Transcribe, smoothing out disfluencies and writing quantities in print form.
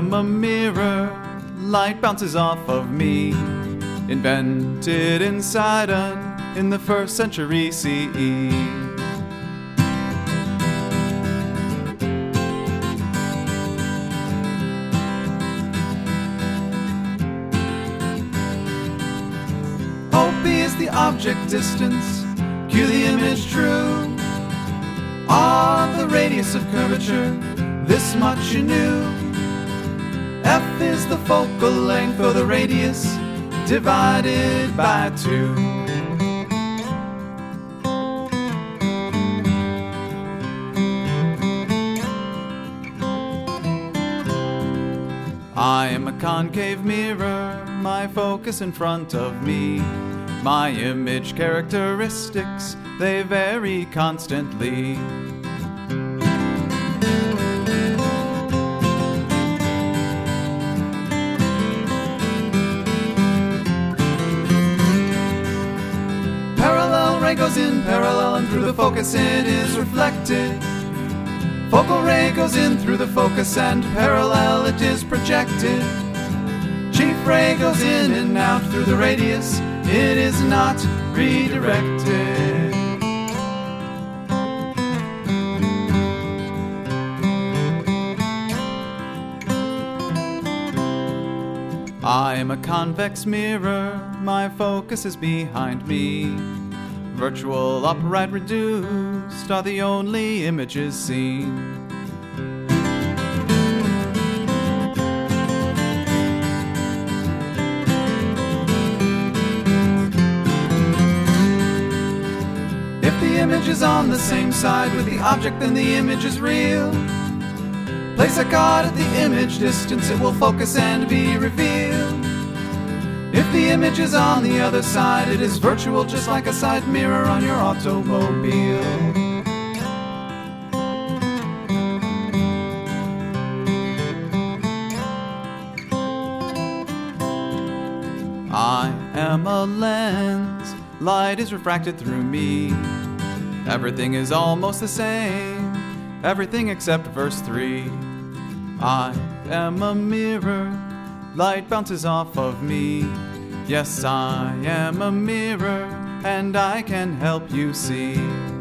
am a mirror, light bounces off of me. Invented in Sidon in the 1st century CE. OP is the object distance, Q the image true. R the radius of curvature, this much you knew. F is the focal length, or the radius divided by 2. I am a concave mirror, my focus in front of me. My image characteristics, they vary constantly. Parallel ray goes in parallel, and through the focus it is reflected. Focal ray goes in through the focus, and parallel it is projected. Chief ray goes in and out through the radius, it is not redirected. I am a convex mirror, my focus is behind me. Virtual, upright, reduced are the only images seen. If the image is on the same side with the object, then the image is real. Place a card at the image distance, it will focus and be revealed. If the image is on the other side, it is virtual, just like a side mirror on your automobile. I am a lens, light is refracted through me. Everything is almost the same, everything except verse 3. I am a mirror, light bounces off of me. Yes, I am a mirror, and I can help you see.